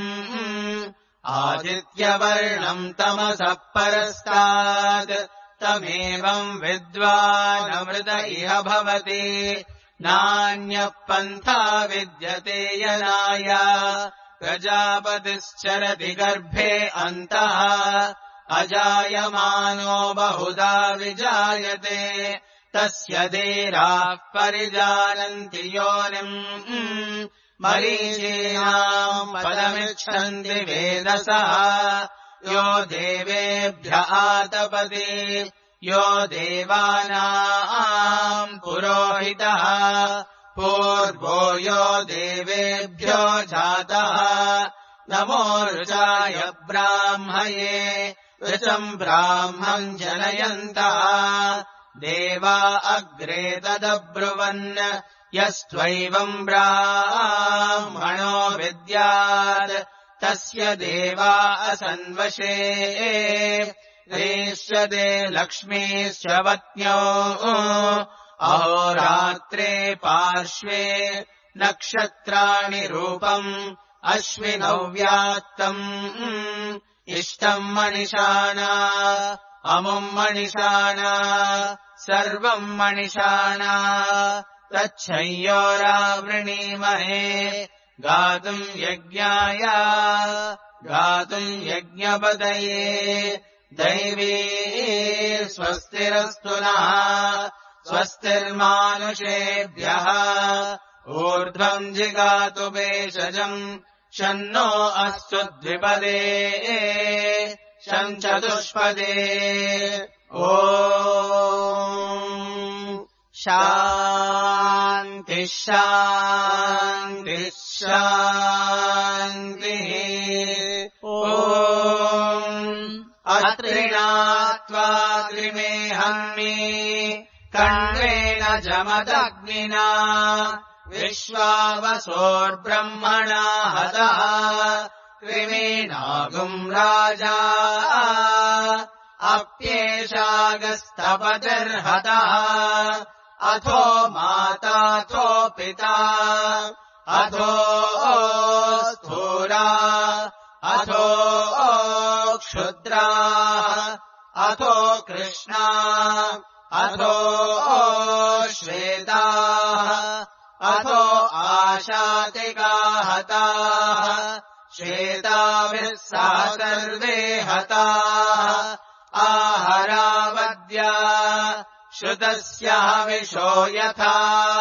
आदित्यवर्णम् तमसः परस्तात् तमेवम् विद्वानमृत इह भवति नान्यः पन्था विद्यते यनाय प्रजापतिश्चरति गर्भे अन्तः अजायमानो बहुधा विजायते तस्य धीराः परिजानन्ति योनिम् मरीचीनाम् पदमिच्छन्ति वेदसः यो देवेभ्य आतपति यो देवानाम् पुरोहितः पूर्वो यो देवेभ्यो जातः नमो ऋचाय ब्राह्मये ऋचम् ब्राह्मम् जनयन्तः देवा अग्रे तदब्रुवन् यस्त्वैवम् ब्राह्मणो विद्यात् तस्य देवा असन्वशे रेष्यते लक्ष्मीश्च पत्न्यो अहोरात्रे पार्श्वे नक्षत्राणि रूपम् अश्विनौ व्यात्तम् इष्टम् मणिषाणा अमुम् मणिषाणा सर्वम् मणिषाणा तच्छय्योरावृणीमहे गातुम् यज्ञाय गातुम् यज्ञपतये दैवी स्वस्तिरस्तु नः स्वस्तिर्मानुषेभ्यः ऊर्ध्वम् जिगातु भेषजम् शन्नो अस्तु द्विपदे शञ्चतुष्पदे ॐ शान्तिः शान्तिः शान्तिः ॐ अत्रिणात्वा त्रिमेहन्मि कण्वेन जमदग्निना विश्वावसोर्ब्रह्मणा हतः त्रिमेनागुम् राजा अप्येषागस्तपतिर्हतः अथो माताथो पिता अथो स्थूला अथो क्षुद्रा अथो कृष्णा अथो श्वेता अथो आशातिका हताः श्वेताभिः सह सर्वे हताः आहरावद्या श्रुतस्य हविषो यथा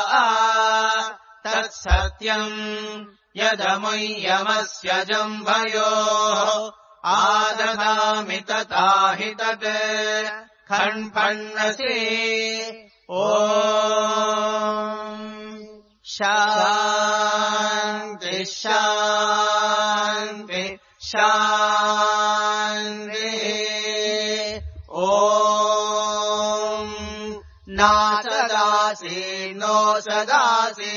तत्सत्यम् यदमुय्यमस्य जम्भयोः आददामि तथा हि तत् खण्पण्णसि ॐ शान्तिः शान्तिः शान्तिः ॐ नासदासि नो सदासि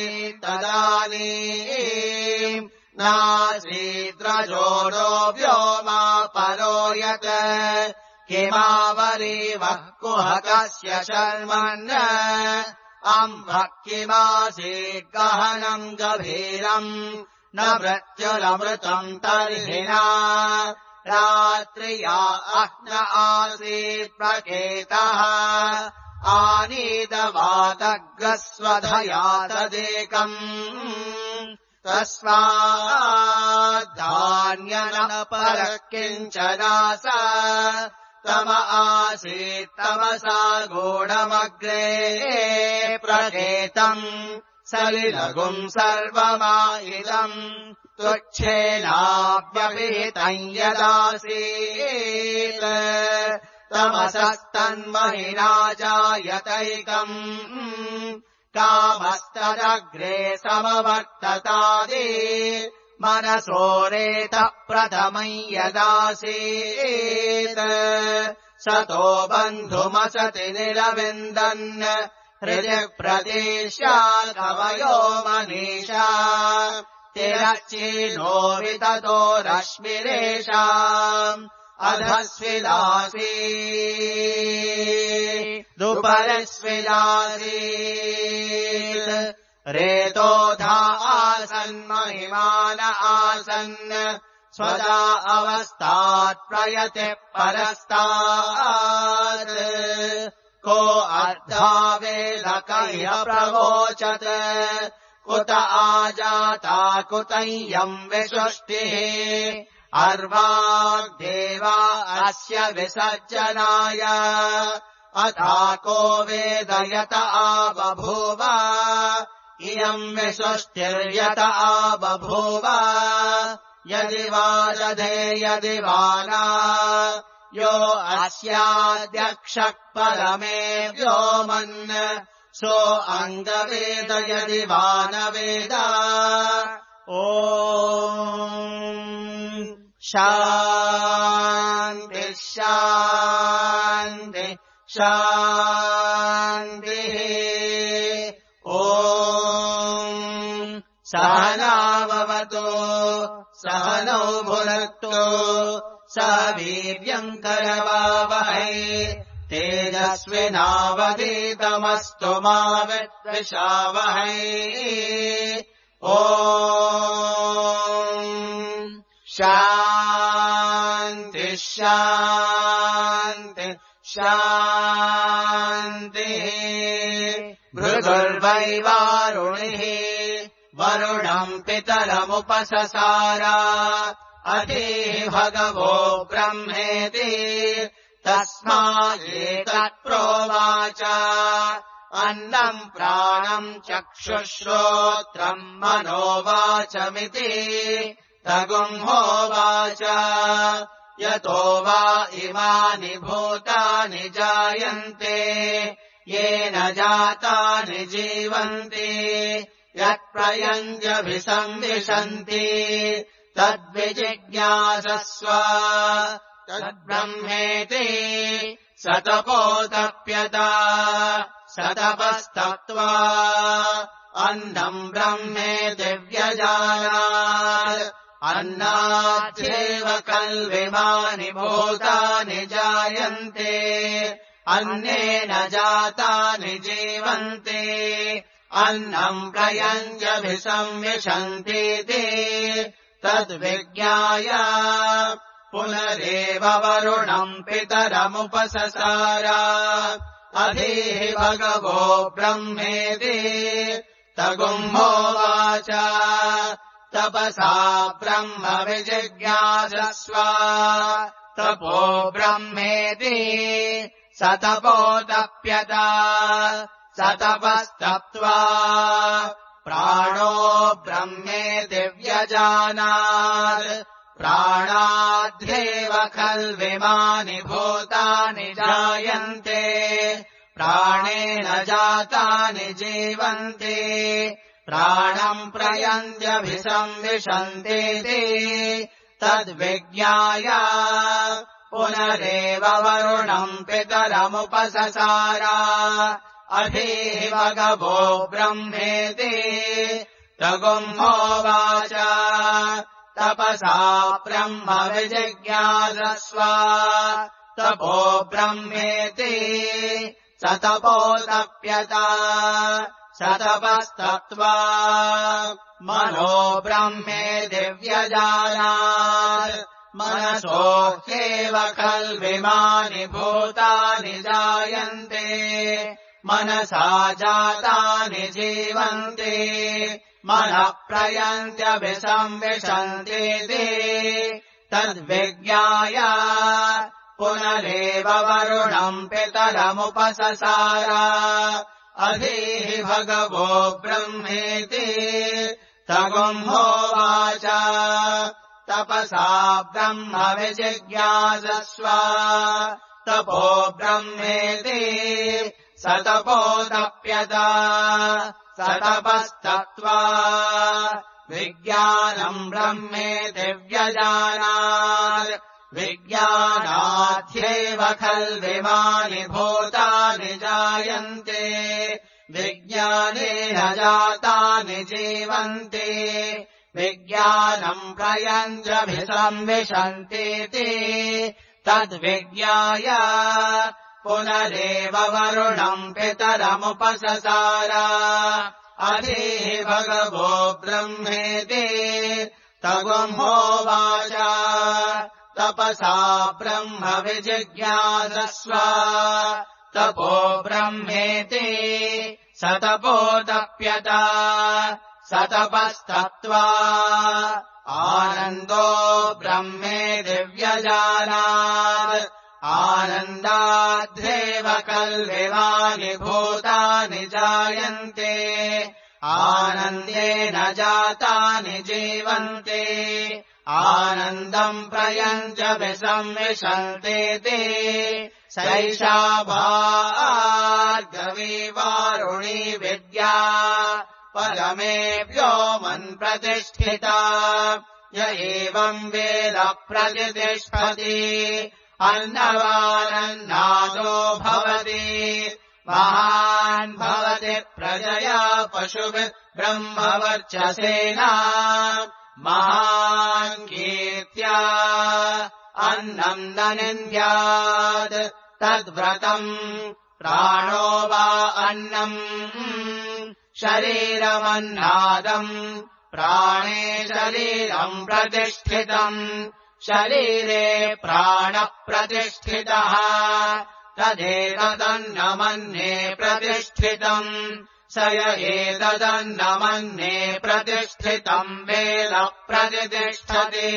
तदानीम् नासीद्रजोडो व्योमा परो यत् किमावरीवः कुहकस्य शर्मन् अम्भः किमासीत् गहनम् गभीरम् न मृत्युरमृतम् तर्हिणा रात्र्या अह्न आसीत् प्रकेतः आनीतवातग्रस्वधया तदेकम् तस्माद्धान्यन परः किञ्चनास तम आसीत् तमसा गूढमग्रे प्रकेतम् सलिलघुम् सर्वमाइदम् तुच्छेनाव्यभिहितम् यदासीत् तमसस्तन्महिना जायतैकम् कामस्तदग्रे समवर्ततादि मनसोरेतः प्रथमम् यदासीत् सतो बन्धुमसति निरविन्दन् हृदि प्रदेश्यात् कवयो मनीषा तिरश्चीनो विततो रश्मिरेषाम् दुपरिस्विदासीत् रेतोधा आसन्महिमान आसन् स्वदा अवस्थात् प्रयते परस्तात् को अर्धावेदकह्य प्रवोचत् कुत आजाता कुतय्यम् विसृष्टिः अर्वाग्देवा अस्य विसर्जनाय अथाको वेदयत आबभूव इयम् विसृष्टिर्यत आबभूव यदि वा दधे यदि वा न यो अस्याद्यक्षः परमे व्योमन् सो अङ्गवेद यदि वा न वेद ॐ शान्ति शान्ति शान्तिः ॐ सहनाववतु सहनौ भुनक्तु सह वीर्यम् करवावहै तेजस्विनावधीतमस्तु मा विद्विषावहै ॐ शान्ति शान्ति शान्तिः भृगुर्वैवारुणिः वरुणम् पितरमुपससार अधीः भगवो ब्रह्मेति तस्मादेतत्प्रोवाच अन्नम् प्राणम् चक्षुश्रोत्रम् मनोवाचमिति तगुंहोवाच यतो वा इमानि भूतानि जायन्ते येन जातानि जीवन्ति यत्प्रयञ्जभिसंविशन्ति तद्विजिज्ञासस्व तद्ब्रह्मेति सतपोतप्यत सतपस्तप्त्वा अन्नम् ब्रह्मेति व्यजानात् अन्नाद्येव खल्विमानि भूतानि जायन्ते अन्नेन जातानि जीवन्ते अन्नम् प्रयञ्जभिसंविशन्तीति तद्विज्ञाय पुनरेव वरुणम् पितरमुपससार अधीः भगवो ब्रह्मेति तगुंहोवाच तपसा ब्रह्म विजिज्ञासस्व तपो ब्रह्मेति सतपोतप्यत सतपस्तप्त्वा प्राणो ब्रह्मेति व्यजानात् प्राणाद्येव खल्विमानि भूतानि जायन्ते प्राणेन जातानि जीवन्ते प्राणम् प्रयन्त्यभिसंविशन्तीति तद्विज्ञाय पुनरेव वरुणम् पितरमुपससार अधीः भगवो ब्रह्मेति तगुंहोवाच तपसा ब्रह्म विजिज्ञासस्व तपो ब्रह्मेति सतपोतप्यत सतपस्तप्त्वा मनो ब्रह्मेति व्यजानात् मनसो ह्येव खल्विमानि भूतानि जायन्ते मनसा जातानि जीवन्ते मनः प्रयन्त्यभिसंविशन्तीति तद्विज्ञाय पुनरेव वरुणम् पितरमुपससार अधीः भगवो ब्रह्मेति तगुंहोवाच तपसा ब्रह्म विजिज्ञासस्व तपो ब्रह्मेति सतपोतप्यत सतपस्तप्त्वा विज्ञानम् ब्रह्मेति व्यजानात् विज्ञानाध्येव खल्विमानि भूतानि जायन्ते विज्ञानेन जातानि जीवन्ति विज्ञानम् प्रयञ्जभिसंविशन्तीति तद्विज्ञाय पुनरेव वरुणम् पितरमुपससार अधीः भगवो ब्रह्मेति तगुम्होवाच तपसा ब्रह्म विजिज्ञासस्व तपो ब्रह्मेति स तपोतप्यत स तपस्तत्त्वा आनन्दो ब्रह्मेति व्यजानात् आनन्दाद्धेव कल्विमानि भूतानि जायन्ते आनन्देन जातानि जीवन्ते आनन्दम् प्रयञ्जभिसंविशन्तीति सैषा भार्गवी वारुणी विद्या परमेभ्यो मन्प्रतिष्ठिता य एवम् वेद प्रतिष्ठति अन्नवानन्नादो भवति महान् भवति प्रजया पशुभिः ब्रह्मवर्चसेना महान् कीर्त्या अन्नम् न निन्द्यात् तद्व्रतम् प्राणो वा अन्नम् शरीरमन्नादम् प्राणे शरीरम् प्रतिष्ठितम् शरीरे प्राणः प्रतिष्ठितः तदेतदन्नमन्ये प्रतिष्ठितम् स य एतदन्नमन्ये प्रतिष्ठितम् वेद प्रतिष्ठति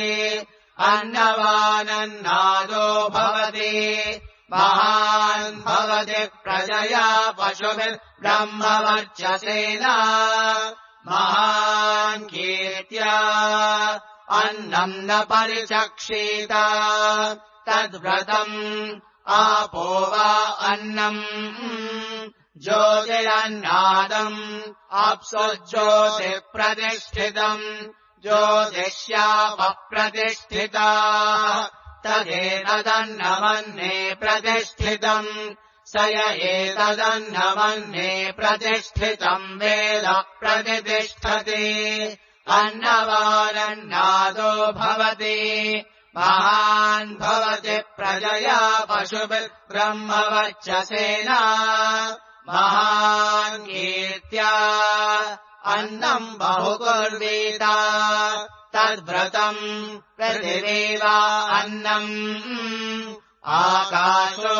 अन्नवानन्नादो भवति महान् भवति प्रजया पशुभिः ब्रह्मवर्चसेना महान् कीर्त्या अन्नम् न परिचक्षीत तद्व्रतम् आपो वा अन्नम् ज्योतिरन्नादम् अप्सु ज्योतिप्रतिष्ठितम् ज्योतिष्यापः प्रतिष्ठिता तदेतदन्नमन्ये प्रतिष्ठितम् स य एतदन्नमन्ये प्रतिष्ठितम् वेद प्रतिष्ठति अन्नवानन्नादो भवति महान् भवति प्रजया पशुभिः ब्रह्मवर्चसेना महान् कीर्त्या अन्नम् बहुकुर्वीत तद्व्रतम् पृथिवी वा अन्नम् आकाशो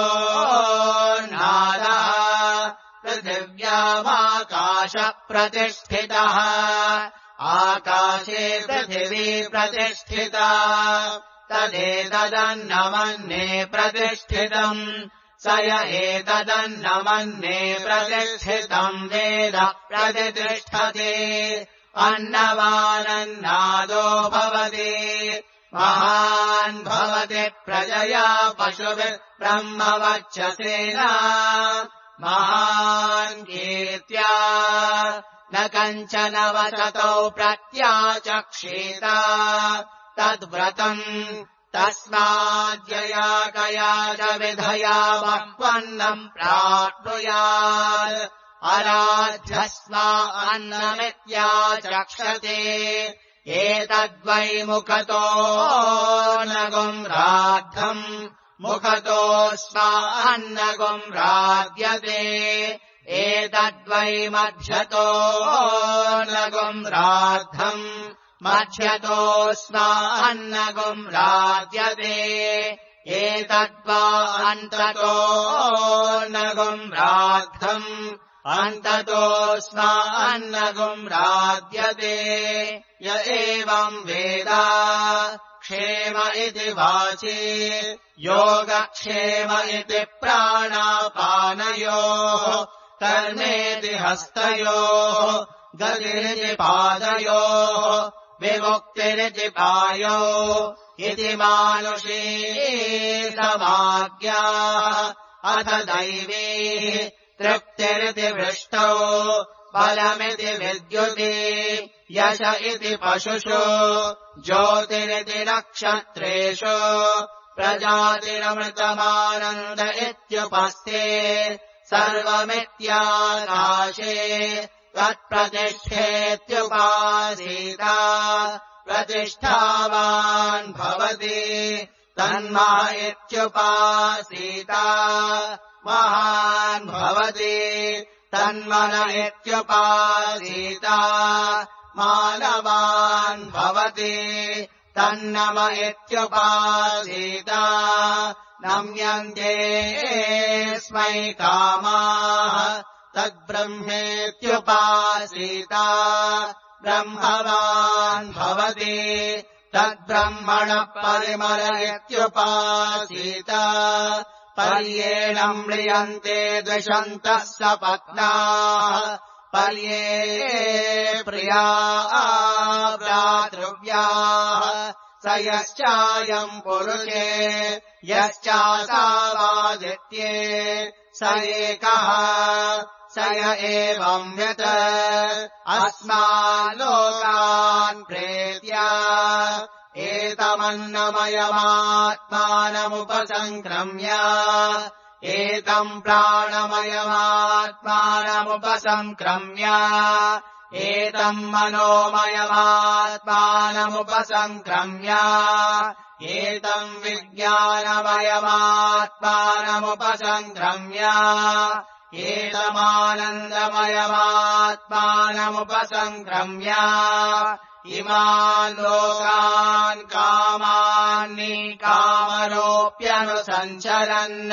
नादः पृथिव्यामाकाशः प्रतिष्ठितः आकाशे पृथिवी प्रतिष्ठिता तदेतदन्नमन्ये प्रतिष्ठितम् स य एतदन्नमन्ये प्रतिष्ठितम् वेद प्रतिष्ठति अन्नवानन्नादो भवति महान् भवति प्रजया पशुभिः ब्रह्मवर्चसेना महान् कीर्त्या न कञ्चन वचतौ प्रत्याचक्षीत तद्व्रतम् तस्माद्यया कया च विधया बह्वन्नम् प्राप्नुयात् अराध्यस्मा अन्नमित्याचक्षते एतद्वै मुखतो नगुम् राद्धम् मुखतो स्मा अन्नगुम् राध्यते एतद्वै मध्यतो नगुम् राद्धम् मध्यतो स्मा अन्नगुम् राध्यते एतद्वा अन्ततो नगुम् राद्धम् अन्ततो स्मा अन्नगुम् राध्यते य एवम् वेद क्षेम इति वाचि योगक्षेम इति प्राणापानयोः कर्मेति हस्तयोः गतिरिति पादयोः विमुक्तिरिति पायो इति मानुषी समाज्ञा अथ दैवी तृप्तिरिति वृष्टौ बलमिति विद्युति यश इति पशुषु ज्योतिरिति नक्षत्रेषु प्रजातिरमृतमानन्द इत्युपस्थे सर्वमित्याकाशे तत्प्रतिष्ठेत्युपासीता प्रतिष्ठावान् भवति तन्मह इत्युपासीता महान् भवति तन्मन इत्युपासीता मानवान् भवति तन्नम इत्युपासीता नम्यन्ते स्मै कामाः तद्ब्रह्मेत्युपासीता ब्रह्मवान् भवति तद्ब्रह्मण परिमल इत्युपासीता पर्येण म्रियन्ते द्विषन्तः सपत्नाः पर्ये प्रिया भ्रातृव्याः स यश्चायम् पुरुषे यश्चासावादित्ये स एकः स य एवं यत् अस्माल्लोकान् प्रेत्य एतमन्नमयमात्मानमुपसङ्क्रम्य एतम् प्राणमयमात्मानमुपसङ्क्रम्य एतम् मनोमयमात्मानमुपसङ्क्रम्य एतम् विज्ञानमयमात्मानमुपसङ्क्रम्य एतमानन्दमयमात्मानमुपसङ्क्रम्य इमान् लोकान् कामान्निकामरोऽप्यनुसञ्चरन्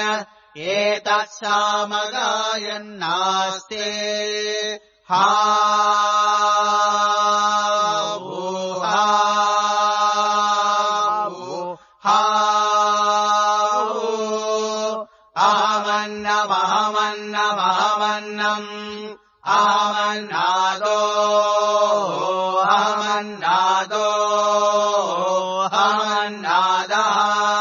एतत्सामगायन्नास्ते हा अहमन्नमहमन्नमहमन्नम् अहमन्नादो अहमन्नादो अहमन्नादः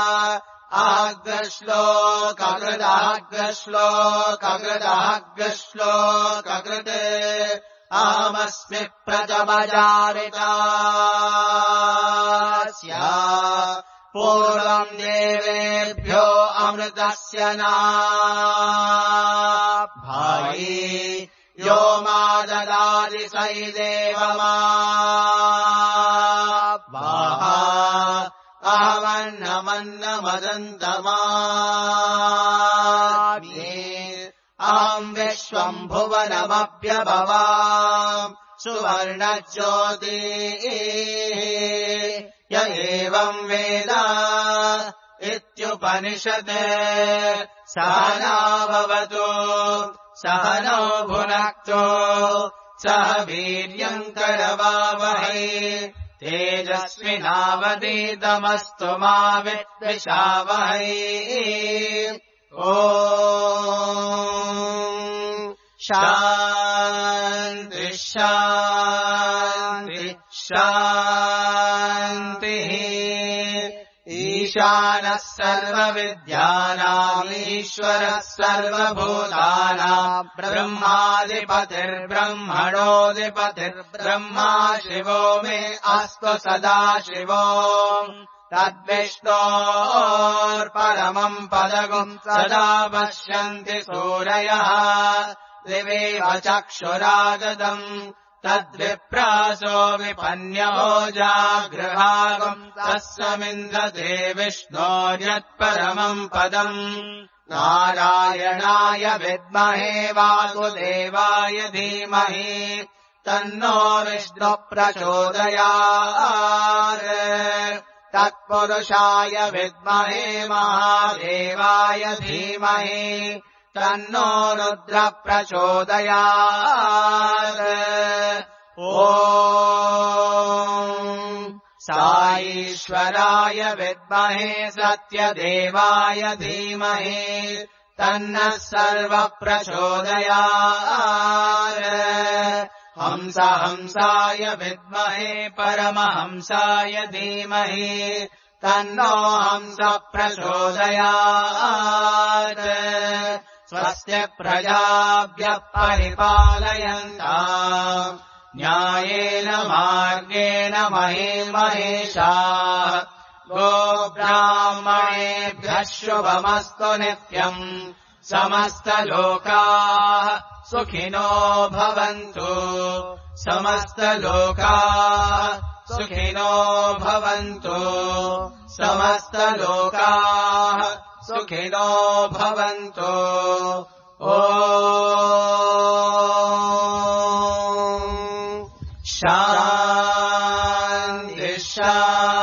अग्रश्लोककृदग्रश्लोककृदग्रश्लोककृत् अहमस्मि प्रजपजारितास्य पूर्वम् देवेभ्यो अमृतस्य नाभायि यो मा ददाति स हि देवमाभाः अहमन्नमन्नमदन्तमाग्ने अहम् विश्वम् भुवनमभ्यभवाम् सुवर्णज्योतिः य एवम् वेद इत्युपनिषत् सहनाववतु सहनो भुनक्तु सह वीर्यम् करवावहै तेजस्विनावधीतमस्तु मा विद्विषावहै ॐ शान्ति शान्ति शान्तिः ईशानः सर्वविद्यानाम् ईश्वरः सर्वभूतानाम् ब्रह्माधिपतिर्ब्रह्मणोऽधिपतिर्ब्रह्मा शिवो मे अस्तु सदा शिवो तद्विष्णोर्परमम् पदगुम् सदा पश्यन्ति सूरयः दिवेव चक्षुरागतम् तद्विप्रासो विपन्यो जागृहागम् तस्समिन्द्रते विष्णोर्यत्परमम् पदम् नारायणाय विद्महे वासुदेवाय धीमहि तन्नो विष्णुः प्रचोदयात् तत्पुरुषाय विद्महे महादेवाय धीमहि तन्नो रुद्रः प्रचोदयात् ॐ साईश्वराय विद्महे सत्यदेवाय धीमहि तन्नः सर्वः प्रचोदयात् हंसाय विद्महे परमहंसाय धीमहि तन्नो हंसः प्रचोदयात् स्वस्य प्रजाभ्यः परिपालयन्ताम् न्यायेन मार्गेण महीमहेशाः गोब्राह्मणेभ्यः शुभमस्तु नित्यम् समस्तलोकाः सुखिनो भवन्तु समस्तलोकाः सुखिनो भवन्तु समस्तलोकाः सुखिनो भवन्तु ॐ शान्ति शान्ति